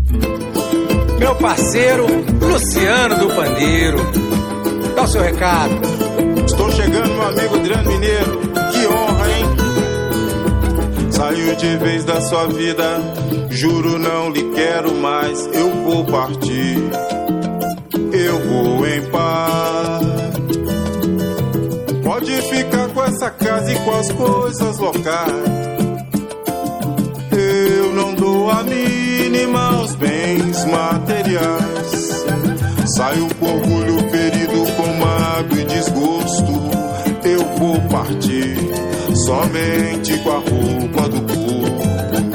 Meu parceiro Luciano do Pandeiro, dá o seu recado. Estou chegando, meu amigo Adriano Mineiro. Que honra, hein? Saiu de vez da sua vida, juro não lhe quero mais. Eu vou partir, eu vou em paz. Pode ficar com essa casa e com as coisas locais. Eu não dou a mínima aos bens materiais. Saio com orgulho ferido, com mágoa e desgosto. Eu vou partir somente com a roupa do corpo.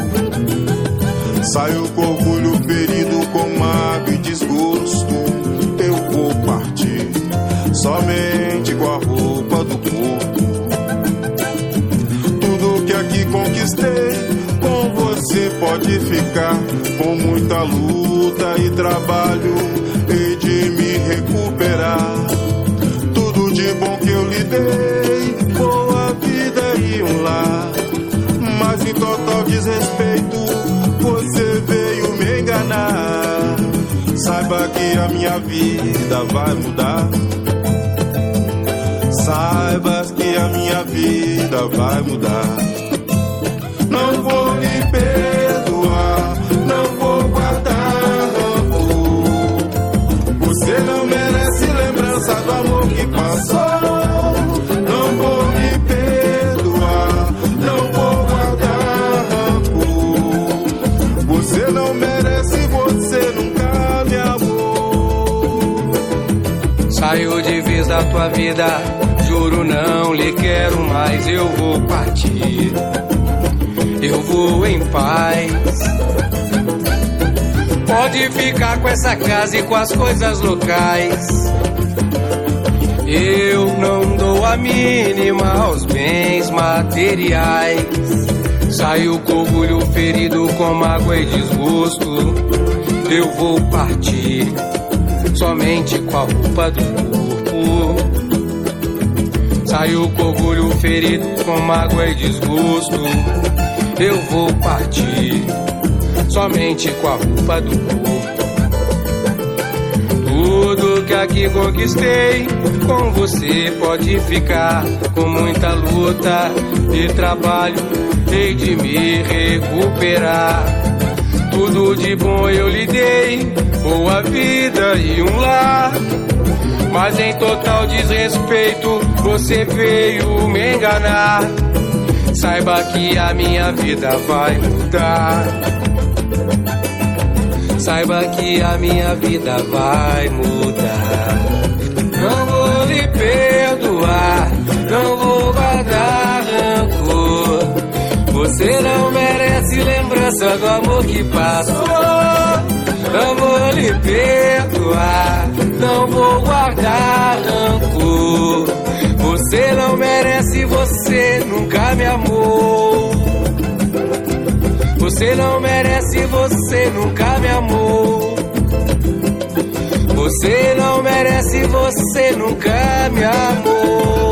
Saio com orgulho ferido, com mágoa e desgosto. Eu vou partir somente com a roupa do corpo. Tudo que aqui conquistei, com você pode ficar. Com muita luta e trabalho, hei de me recuperar. Tudo de bom que eu lhe dei, boa vida e um lar. Mas em total desrespeito, você veio me enganar. Saiba que a minha vida vai mudar. Saiba que a minha vida vai mudar. Não vou lhe perdoar, não vou guardar rancor. Você não merece lembrança do amor que passou. Não vou lhe perdoar, não vou guardar rancor. Você não merece, você nunca me amou. Saiu de vez da tua vida, juro não lhe quero mais. Eu vou partir, eu vou em paz. Pode ficar com essa casa e com as coisas locais. Eu não dou a mínima aos bens materiais. Saio com orgulho ferido, com mágoa e desgosto. Eu vou partir somente com a roupa do corpo. Saio com orgulho ferido, com mágoa e desgosto. Eu vou partir somente com a roupa do corpo. Tudo que aqui conquistei, com você pode ficar. Com muita luta e trabalho, hei de me recuperar. Tudo de bom eu lhe dei, boa vida e um lar. Mas em total desrespeito, você veio me enganar. Saiba que a minha vida vai mudar. Saiba que a minha vida vai mudar. Não vou lhe perdoar, não vou guardar rancor. Você não merece lembrança do amor que passou. Não vou lhe perdoar, não vou guardar rancor. Você não merece, você nunca me amou. Você não merece, você nunca me amou. Você não merece, você nunca me amou.